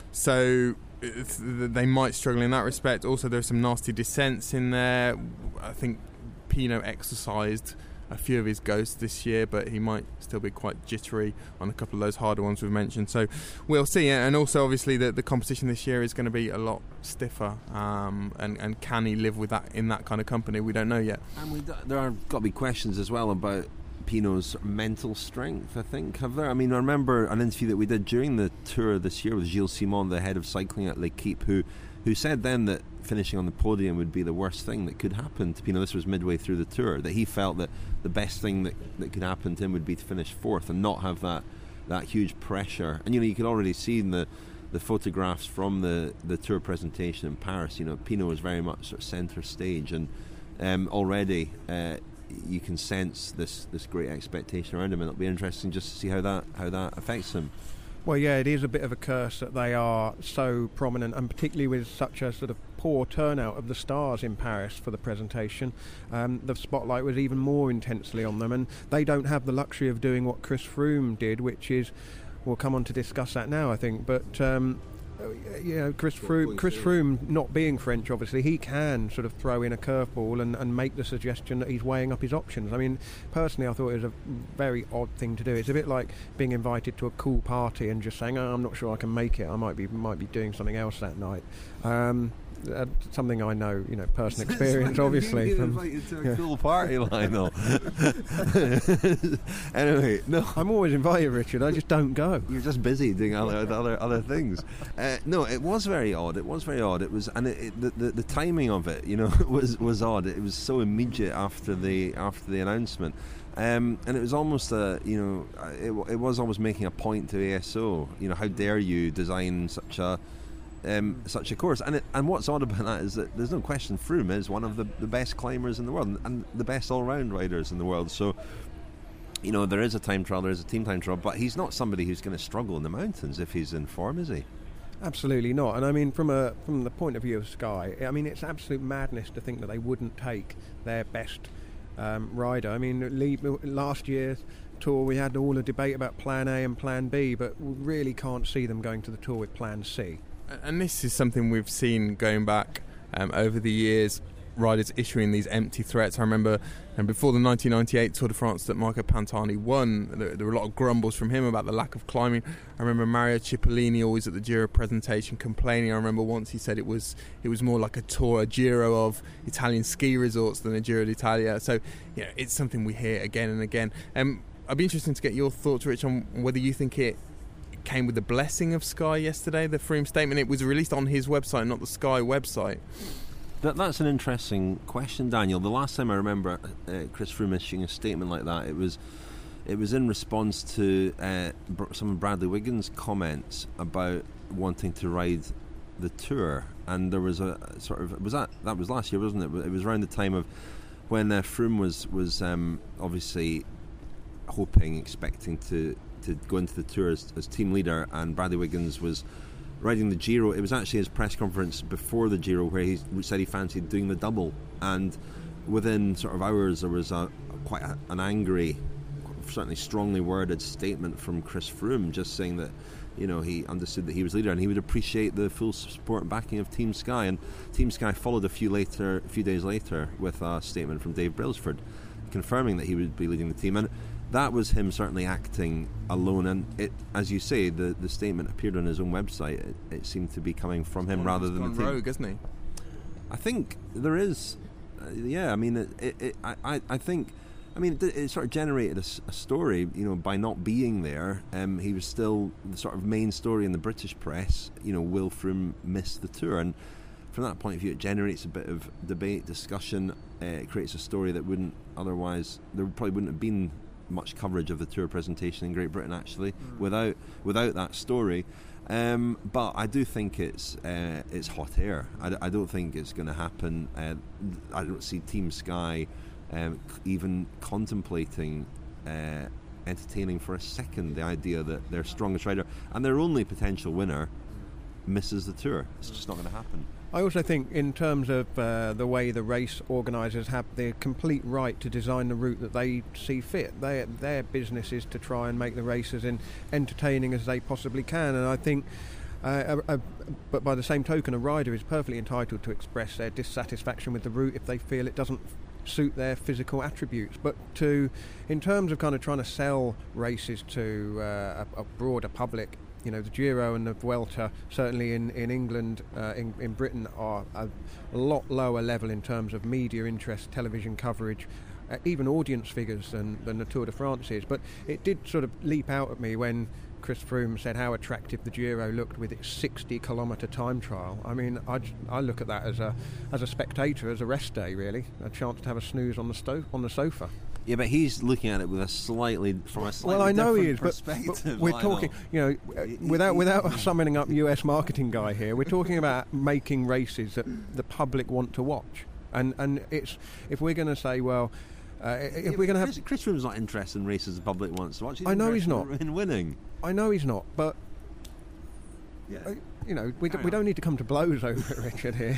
so they might struggle in that respect. Also, there's some nasty descents in there. I think Pinot exercised a few of his ghosts this year, but he might still be quite jittery on a couple of those harder ones we've mentioned. So we'll see. And also, obviously, the, the competition this year is going to be a lot stiffer. Um, and, and can he live with that in that kind of company? We don't know yet. And we, there are got to be questions as well about Pinot's mental strength, I think. Have there? I mean, I remember an interview that we did during the Tour this year with Gilles Simon, the head of cycling at L'Equipe, who who said then that finishing on the podium would be the worst thing that could happen to Pinot. This was midway through the Tour, that he felt that the best thing that, that could happen to him would be to finish fourth and not have that that huge pressure. And you know, you could already see in the the photographs from the, the Tour presentation in Paris, you know, Pinot was very much sort of centre stage, and um, already uh, you can sense this, this great expectation around him, and it'll be interesting just to see how that how that affects him. Well, yeah, it is a bit of a curse that they are so prominent, and particularly with such a sort of poor turnout of the stars in Paris for the presentation. Um, the spotlight was even more intensely on them, and they don't have the luxury of doing what Chris Froome did, which is, we'll come on to discuss that now, I think, but um, you know, Chris Froome, Chris Froome, not being French, obviously, he can sort of throw in a curveball and, and make the suggestion that he's weighing up his options. I mean, personally, I thought it was a very odd thing to do. It's a bit like being invited to a cool party and just saying, oh, I'm not sure I can make it. I might be might be doing something else that night. Um, uh, something I know, you know, personal experience, obviously. You from invited to a yeah. cool party, Lionel. Anyway, no, I'm always invited, Richard. I just don't go. you're just busy doing other other other things. Uh, no, it was very odd. It was very odd. It was, and it, it, the, the the timing of it, you know, was was odd. It was so immediate after the after the announcement. Um, and it was almost a, you know, it, it was almost making a point to A S O. You know, how dare you design such a um, such a course? And it, and what's odd about that is that there's no question Froome is one of the, the best climbers in the world and the best all-round riders in the world. So, you know, there is a time trial, there is a team time trial, but he's not somebody who's going to struggle in the mountains if he's in form, is he? Absolutely not. And I mean, from a from the point of view of Sky, I mean, it's absolute madness to think that they wouldn't take their best Um, rider. I mean, last year's tour we had all a debate about Plan A and Plan B, but we really can't see them going to the tour with Plan C. And this is something we've seen going back um, over the years, riders issuing these empty threats. I remember and before the nineteen ninety-eight Tour de France that Marco Pantani won, there, there were a lot of grumbles from him about the lack of climbing. I remember Mario Cipollini always at the Giro presentation complaining. I remember once he said it was it was more like a tour, a Giro of Italian ski resorts than a Giro d'Italia. So, yeah, it's something we hear again and again. Um, I'd be interested to get your thoughts, Rich, on whether you think it came with the blessing of Sky yesterday, the Froome statement. It was released on his website, not the Sky website. That, that's an interesting question, Daniel. The last time I remember uh, Chris Froome issuing a statement like that, it was it was in response to uh, br- some of Bradley Wiggins' comments about wanting to ride the Tour, and there was a sort of was that that was last year, wasn't it? It was around the time of when uh, Froome was was um, obviously hoping, expecting to to go into the Tour as, as team leader, and Bradley Wiggins was riding the Giro. It was actually his press conference before the Giro where he said he fancied doing the double, and within sort of hours there was a quite a, an angry, certainly strongly worded statement from Chris Froome just saying that, you know, he understood that he was leader and he would appreciate the full support and backing of Team Sky. And Team Sky followed a few later a few days later with a statement from Dave Brailsford confirming that he would be leading the team, and that was him certainly acting alone. And it, as you say, the, the statement appeared on his own website. It, it seemed to be coming from him rather than the team. Rogue, isn't he? I think there is, uh, yeah. I mean, it, it, it, I, I think, I mean, it, it sort of generated a, a story. You know, by not being there, um, he was still the sort of main story in the British press. You know, will Froome miss the Tour? And from that point of view, it generates a bit of debate, discussion. Uh, it creates a story that wouldn't otherwise. There probably wouldn't have been much coverage of the Tour presentation in Great Britain actually mm. without without that story, um, but I do think it's uh, it's hot air. I, d- I don't think it's going to happen. uh, I don't see Team Sky um, even contemplating uh, entertaining for a second the idea that their strongest rider and their only potential winner misses the Tour. It's just not going to happen. I also think in terms of uh, the way the race organisers have the complete right to design the route that they see fit. They, their business is to try and make the races in entertaining as they possibly can, and I think uh, a, a, but by the same token, a rider is perfectly entitled to express their dissatisfaction with the route if they feel it doesn't suit their physical attributes. But to, in terms of kind of trying to sell races to uh, a, a broader public, you know, the Giro and the Vuelta, certainly in, in England, uh, in, in Britain, are a, a lot lower level in terms of media interest, television coverage, uh, even audience figures than, than the Tour de France is. But it did sort of leap out at me when Chris Froome said how attractive the Giro looked with its sixty kilometre time trial. I mean, I, I look at that as a as a spectator, as a rest day, really, a chance to have a snooze on the sto- on the sofa. Yeah, but he's looking at it with a slightly from a slightly well, I know he is, but, but we're talking, you know, without without summing up U S marketing guy here, we're talking about making races that the public want to watch, and and it's if we're going to say, well, uh, if yeah, we're going to have Chris, Chris Froome's not interested in races the public wants to watch. He's I know he's not in winning. I know he's not, but yeah. Uh, you know, we, d- we don't need to come to blows over it, Richard, here.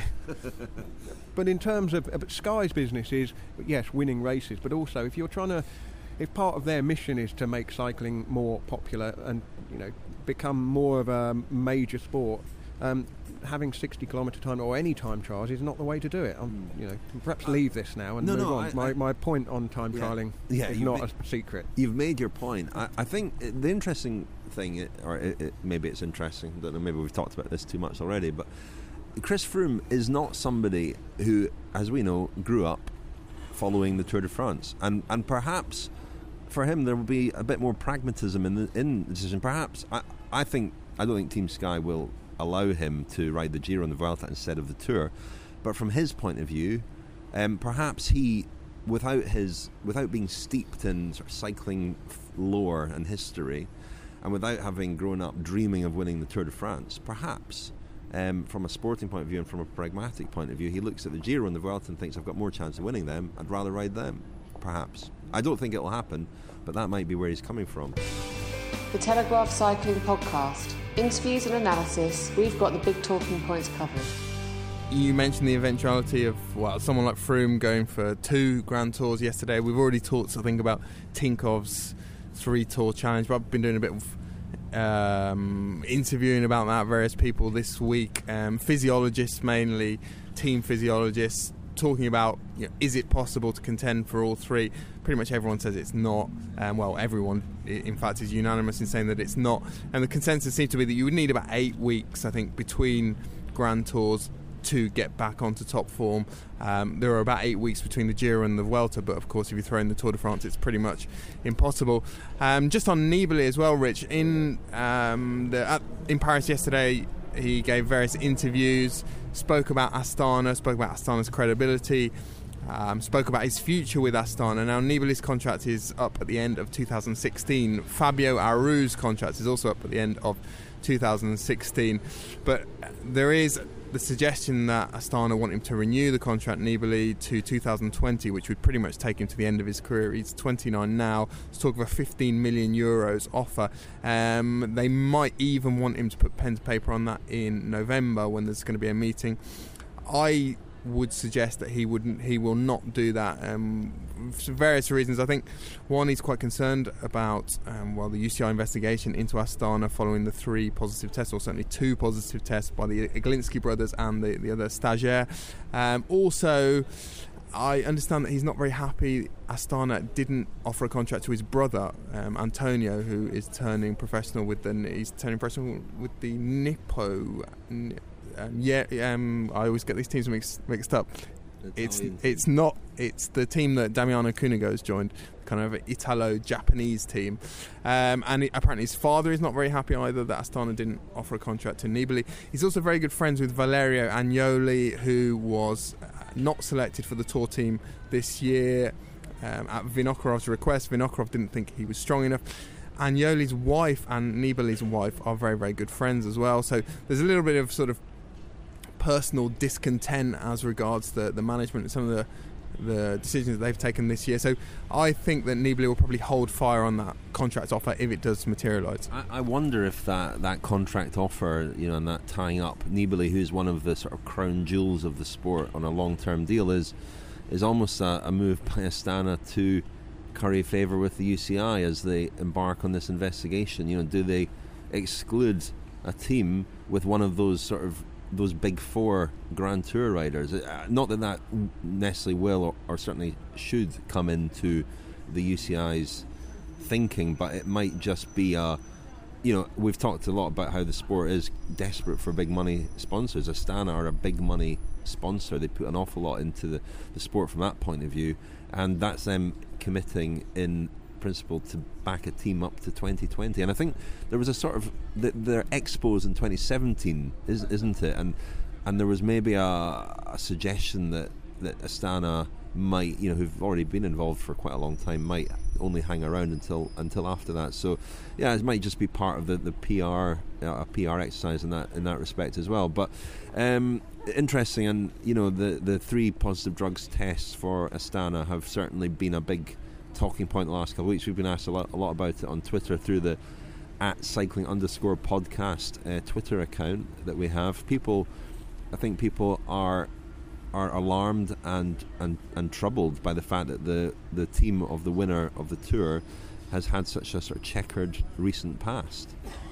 But in terms of uh, but Sky's business is, yes, winning races, but also if you're trying to, if part of their mission is to make cycling more popular and, you know, become more of a major sport, um, having sixty kilometre time or any time trials is not the way to do it. Um, you know, perhaps leave this now and no, move no, on. I, my I, my point on time yeah, trialling yeah, is not ma- a secret. You've made your point. I, I think the interesting thing, or it, it, maybe it's interesting, I don't know, maybe we've talked about this too much already, but Chris Froome is not somebody who, as we know, grew up following the Tour de France, and and perhaps for him there will be a bit more pragmatism in the in the decision. Perhaps I I think I don't think Team Sky will allow him to ride the Giro and the Vuelta instead of the Tour, but from his point of view, um, perhaps he, without his without being steeped in sort of cycling lore and history, and without having grown up dreaming of winning the Tour de France, perhaps um, from a sporting point of view and from a pragmatic point of view, he looks at the Giro and the Vuelta and thinks, I've got more chance of winning them, I'd rather ride them. Perhaps. I don't think it'll happen, but that might be where he's coming from. The Telegraph Cycling Podcast. Interviews and analysis, we've got the big talking points covered. You mentioned the eventuality of, well, someone like Froome going for two Grand Tours yesterday. We've already talked, I think, about Tinkov's three-tour challenge, but I've been doing a bit of um, interviewing about that, various people this week, um, physiologists mainly, team physiologists, talking about, you know, is it possible to contend for all three? Pretty much everyone says it's not. Um, well, everyone, in fact, is unanimous in saying that it's not. And the consensus seems to be that you would need about eight weeks, I think, between Grand Tours to get back onto top form. Um, there are about eight weeks between the Giro and the Vuelta, but of course if you throw in the Tour de France it's pretty much impossible. Um, just on Nibali as well, Rich, in um, the, at, in Paris yesterday he gave various interviews, spoke about Astana, spoke about Astana's credibility, um, spoke about his future with Astana. Now Nibali's contract is up at the end of two thousand sixteen. Fabio Aru's contract is also up at the end of two thousand sixteen, but there is the suggestion that Astana want him to renew the contract, Nibali, to two thousand twenty, which would pretty much take him to the end of his career. He's twenty-nine now. Let's talk of a fifteen million euros offer. Um, they might even want him to put pen to paper on that in November when there's going to be a meeting. I would suggest that he wouldn't. He will not do that um, for various reasons. I think one, he's quite concerned about um, well the U C I investigation into Astana following the three positive tests, or certainly two positive tests by the Iglinski brothers and the, the other stagiaire. Um, also, I understand that he's not very happy Astana didn't offer a contract to his brother um, Antonio, who is turning professional with the he's turning professional with the Nippo. Um, yeah, um, I always get these teams mixed, mixed up. It's Italian. it's not. It's the team that Damiano Cunego's joined, kind of an Italo-Japanese team. Um, and it, apparently his father is not very happy either that Astana didn't offer a contract to Nibali. He's also very good friends with Valerio Agnoli, who was uh, not selected for the Tour team this year um, at Vinokurov's request. Vinokurov didn't think he was strong enough. Agnoli's wife and Nibali's wife are very, very good friends as well. So there's a little bit of sort of personal discontent as regards the, the management and some of the the decisions that they've taken this year. So I think that Nibali will probably hold fire on that contract offer if it does materialise. I, I wonder if that, that contract offer, you know, and that tying up Nibali, who's one of the sort of crown jewels of the sport, on a long-term deal, is is almost a, a move by Astana to curry favour with the U C I as they embark on this investigation. You know, do they exclude a team with one of those sort of those big four Grand Tour riders? Uh, not that that necessarily will or, or certainly should come into the U C I's thinking, but it might just be a, you know, we've talked a lot about how the sport is desperate for big money sponsors. Astana are a big money sponsor. They put an awful lot into the, the sport from that point of view, and that's them committing in principle to back a team up to twenty twenty. And I think there was a sort of the, their expos in twenty seventeen, is, isn't it? And and there was maybe a, a suggestion that that Astana might, you know, who've already been involved for quite a long time, might only hang around until until after that. So yeah, it might just be part of the, the P R, uh, a P R exercise in that in that respect as well. But um, interesting, and you know, the the three positive drugs tests for Astana have certainly been a big talking point the last couple of weeks. We've been asked a lot, a lot about it on Twitter through the at cycling underscore podcast uh, Twitter account that we have. People, I think people are are alarmed and, and, and troubled by the fact that the, the team of the winner of the Tour has had such a sort of checkered recent past.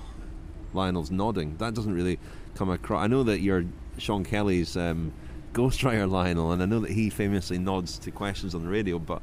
Lionel's nodding. That doesn't really come across. I know that you're Sean Kelly's um, ghostwriter, Lionel, and I know that he famously nods to questions on the radio, but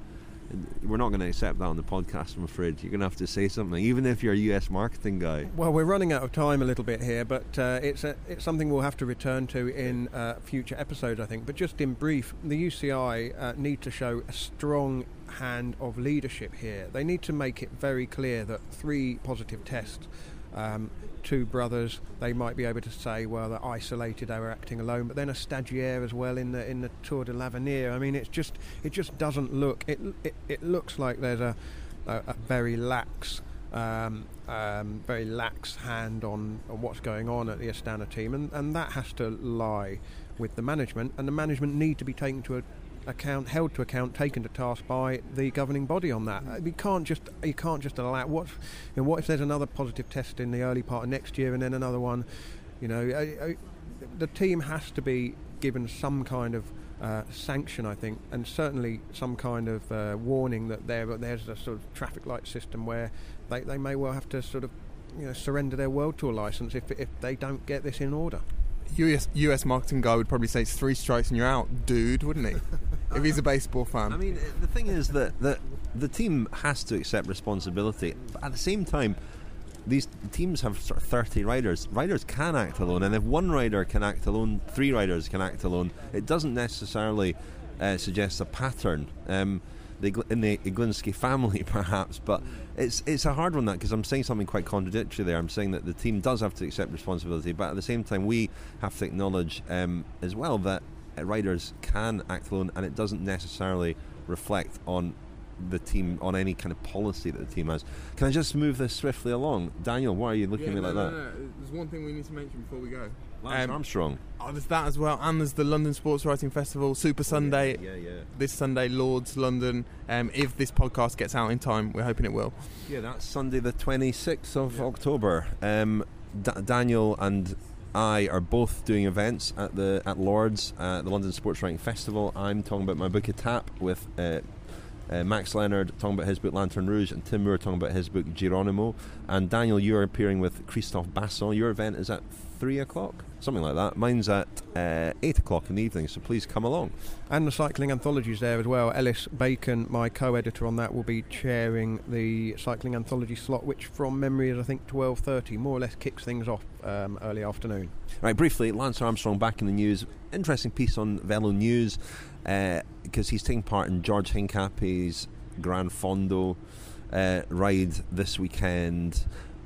We're not going to accept that on the podcast, I'm afraid. You're going to have to say something, even if you're a U S marketing guy. Well, we're running out of time a little bit here, but uh, it's a, it's something we'll have to return to in uh, future episodes, I think. But just in brief, the U C I uh, need to show a strong hand of leadership here. They need to make it very clear that three positive tests, um, two brothers, they might be able to say, well, they're isolated, they were acting alone, but then a stagiaire as well in the in the Tour de l'Avenir. I mean, it's just it just doesn't look. It it, it looks like there's a a, a very lax, um, um, very lax hand on, on what's going on at the Astana team, and and that has to lie with the management, and the management need to be taken to a account, held to account, taken to task by the governing body on that. You can't just you can't just allow what. You know, what if there's another positive test in the early part of next year and then another one? You know, I, I, the team has to be given some kind of uh, sanction, I think, and certainly some kind of uh, warning that there there's a sort of traffic light system where they, they may well have to sort of you know surrender their World Tour license if if they don't get this in order. U S U S marketing guy would probably say it's three strikes and you're out, dude, wouldn't he? If he's a baseball fan. I mean, the thing is that, that the team has to accept responsibility, but at the same time, these teams have sort of thirty riders. Riders can act alone, and if one rider can act alone, three riders can act alone. It doesn't necessarily uh, suggest a pattern. Um, the, in the Iglinski family, perhaps, but it's it's a hard one, that, because I'm saying something quite contradictory there. I'm saying that the team does have to accept responsibility, but at the same time we have to acknowledge um, as well that uh, riders can act alone, and it doesn't necessarily reflect on the team, on any kind of policy that the team has. Can I just move this swiftly along? Daniel, why are you looking yeah, at me no, like no, that? No, no. There's one thing we need to mention before we go. Lance um, Armstrong. Oh, there's that as well, and there's the London Sports Writing Festival, Super Sunday. Yeah, yeah. yeah. This Sunday, Lords, London. Um, if this podcast gets out in time, we're hoping it will. Yeah, that's Sunday the twenty-sixth of yeah. October. Um, D- Daniel and I are both doing events at the at Lords, uh, the London Sports Writing Festival. I'm talking about my book, A Tap, with uh, uh, Max Leonard talking about his book, Lanterne Rouge, and Tim Moore talking about his book, Geronimo. And Daniel, you're appearing with Christophe Basson. Your event is at three o'clock? Something like that. Mine's at uh, eight o'clock in the evening, so please come along. And the cycling anthology's there as well. Ellis Bacon, my co-editor on that, will be chairing the cycling anthology slot, which from memory is I think twelve thirty, more or less kicks things off um, early afternoon. Right, briefly, Lance Armstrong back in the news. Interesting piece on Velo News, uh, because he's taking part in George Hincapie's Gran Fondo uh, ride this weekend.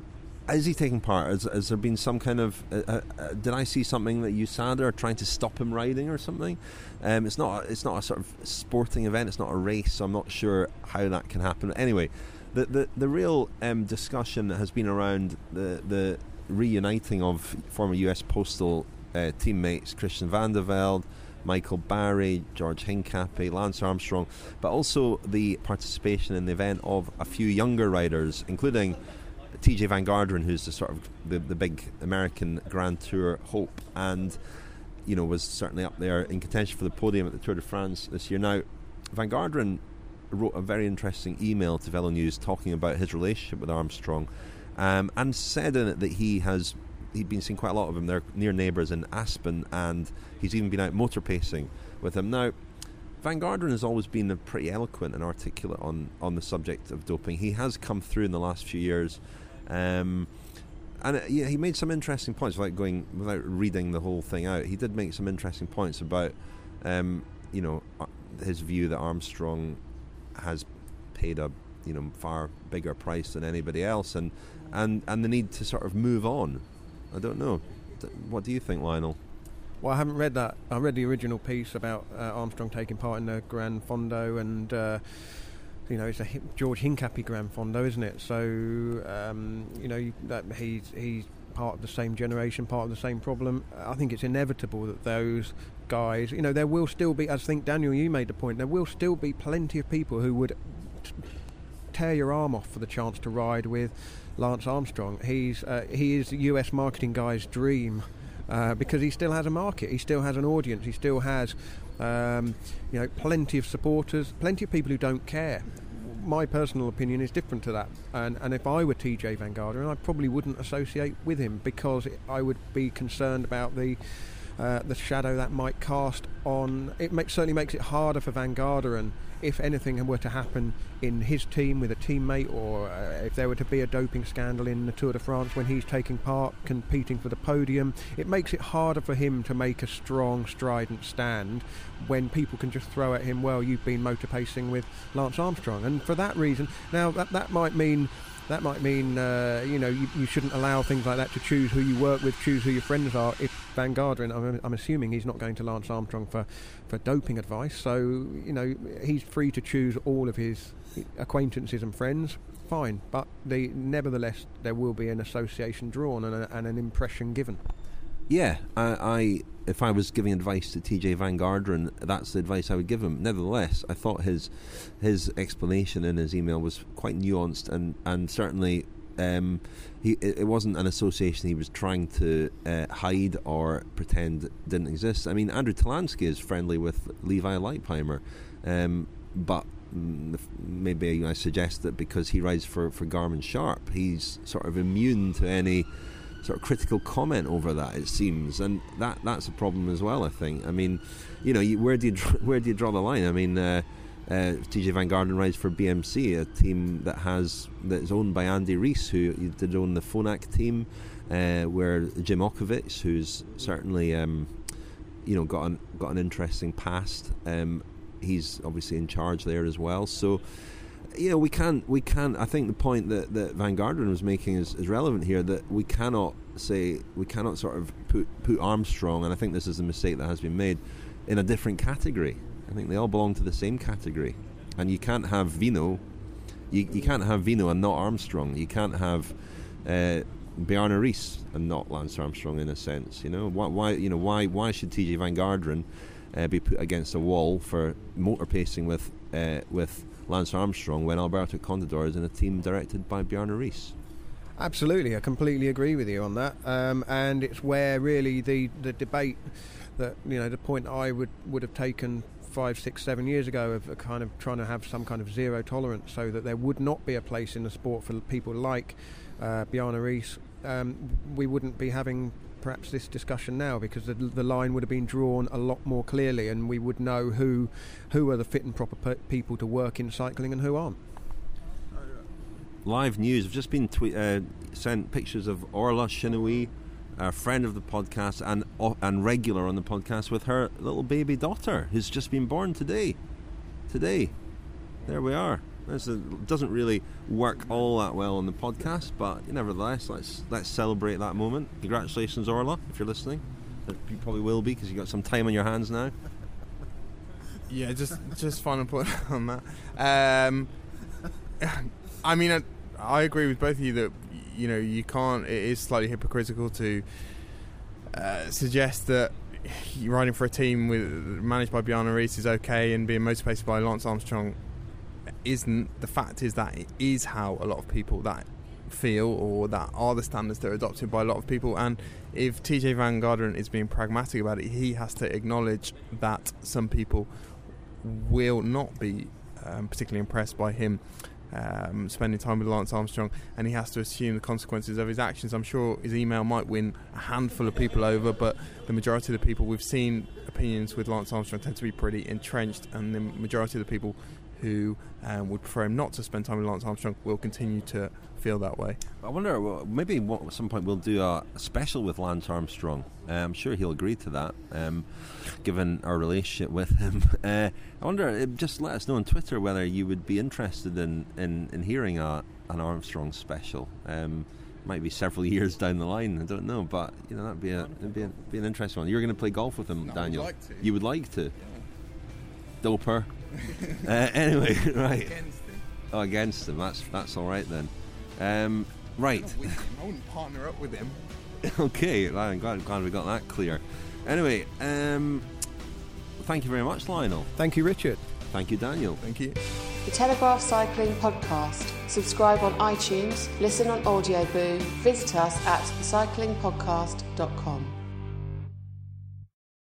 Is he taking part? Has, has there been some kind of... Uh, uh, did I see something that U S A D A are trying to stop him riding or something? Um, it's not. It's not a sort of sporting event. It's not a race, so I'm not sure how that can happen. Anyway, the the, the real um, discussion has been around the, the reuniting of former U S Postal uh, teammates Christian Vande Velde, Michael Barry, George Hincapie, Lance Armstrong, but also the participation in the event of a few younger riders, including T J Van Garderen, who's the sort of the, the big American Grand Tour hope, and you know was certainly up there in contention for the podium at the Tour de France this year. Now, Van Garderen wrote a very interesting email to Velo News talking about his relationship with Armstrong, um, and said in it that he has he'd been seeing quite a lot of him. They're near neighbours in Aspen, and he's even been out motor pacing with him. Now, Van Garderen has always been pretty eloquent and articulate on, on the subject of doping. He has come through in the last few years. Um, and uh, yeah, he made some interesting points, without going without reading the whole thing out. He did make some interesting points about, um, you know, uh, his view that Armstrong has paid a you know far bigger price than anybody else, and and and the need to sort of move on. I don't know. What do you think, Lionel? Well, I haven't read that. I read the original piece about uh, Armstrong taking part in the Gran Fondo, and uh, you know, it's a George Hincapie Gran Fondo, isn't it? So, um, you know, that he's he's part of the same generation, part of the same problem. I think it's inevitable that those guys, you know, there will still be, I think, Daniel, you made the point, there will still be plenty of people who would t- tear your arm off for the chance to ride with Lance Armstrong. He's uh, he is the U S marketing guy's dream. Uh, because he still has a market, he still has an audience, he still has um, you know, plenty of supporters, plenty of people who don't care. My personal opinion is different to that, and, and if I were T J Van Garderen, I probably wouldn't associate with him, because I would be concerned about the uh, the shadow that might cast on it makes, certainly makes it harder for Van Garderen if anything were to happen in his team with a teammate, or uh, if there were to be a doping scandal in the Tour de France when he's taking part, competing for the podium. It makes it harder for him to make a strong, strident stand when people can just throw at him, well, you've been motor pacing with Lance Armstrong. And for that reason, now that, that might mean That might mean, uh, you know, you, you shouldn't allow things like that to choose who you work with, choose who your friends are. If Van Garderen, I'm, I'm assuming he's not going to Lance Armstrong for, for doping advice, so, you know, he's free to choose all of his acquaintances and friends, fine. But the, nevertheless, there will be an association drawn and, a, and an impression given. Yeah, I, I if I was giving advice to T J Van Garderen, that's the advice I would give him. Nevertheless, I thought his his explanation in his email was quite nuanced, and and certainly um, he it, it wasn't an association he was trying to uh, hide or pretend didn't exist. I mean, Andrew Talansky is friendly with Levi Leipheimer, um, but maybe I suggest that because he rides for for Garmin Sharp, he's sort of immune to any sort of critical comment over that, it seems, and that that's a problem as well, I think. I mean, you know, you, where do you where do you draw the line? I mean, uh, uh, T J Van Garderen rides for B M C, a team that has that is owned by Andy Rees, who did own the Phonak team, uh, where Jim Okovich, who's certainly um, you know got an got an interesting past, um, he's obviously in charge there as well. So, you know, we can't, we can't, I think the point that, that Van Garderen was making is, is relevant here, that we cannot say, we cannot sort of put, put Armstrong, and I think this is a mistake that has been made, in a different category. I think they all belong to the same category. And you can't have Vino, you, you can't have Vino and not Armstrong. You can't have uh, Bjarne Riis and not Lance Armstrong, in a sense. You know, why, why you know, why, why should T J Van Garderen uh, be put against a wall for motor pacing with, uh, with Lance Armstrong when Alberto Contador is in a team directed by Bjarne Riis? Absolutely, I completely agree with you on that, um, and it's where really the, the debate that, you know, the point I would, would have taken five, six, seven years ago of a kind of trying to have some kind of zero tolerance so that there would not be a place in the sport for people like uh, Bjarne Riis, um, we wouldn't be having perhaps this discussion now, because the, the line would have been drawn a lot more clearly, and we would know who who are the fit and proper pe- people to work in cycling and who aren't. Live news. I've just been tweet, uh, sent pictures of Orla Chenouille, a friend of the podcast and uh, and regular on the podcast, with her little baby daughter who's just been born today. Today, there we are. This doesn't really work all that well on the podcast, but nevertheless, let's let's celebrate that moment. Congratulations, Orla, if you're listening. You probably will be, because you've got some time on your hands now. Yeah, just just final point on that. Um, I mean, I, I agree with both of you that, you know, you can't. It is slightly hypocritical to uh, suggest that you're riding for a team with managed by Bjarne Riis is okay and being motivated by Lance Armstrong isn't. The fact is that it is how a lot of people that feel, or that are the standards that are adopted by a lot of people. And if T J Van Garderen is being pragmatic about it, he has to acknowledge that some people will not be um, particularly impressed by him um, spending time with Lance Armstrong, and he has to assume the consequences of his actions. I'm sure his email might win a handful of people over, but the majority of the people we've seen opinions with Lance Armstrong tend to be pretty entrenched, and the majority of the people who um, would prefer him not to spend time with Lance Armstrong will continue to feel that way. I wonder, well, maybe at some point we'll do a special with Lance Armstrong. Uh, I'm sure he'll agree to that, um, given our relationship with him. Uh, I wonder, just let us know on Twitter whether you would be interested in, in, in hearing a, an Armstrong special. Um, might be several years down the line, I don't know, but you know, that'd be a, it'd be, a, be an interesting one. You're going to play golf with him, no, Daniel? I would like to. You would like to? Yeah. Doper. uh, anyway, right. Against him. Oh, against him. That's that's all right then. Um, right. I wouldn't, I wouldn't partner up with him. Okay, I'm glad, glad we got that clear. Anyway, um, thank you very much, Lionel. Thank you, Richard. Thank you, Daniel. Thank you. The Telegraph Cycling Podcast. Subscribe on iTunes, listen on Audioboo, visit us at the cycling podcast dot com.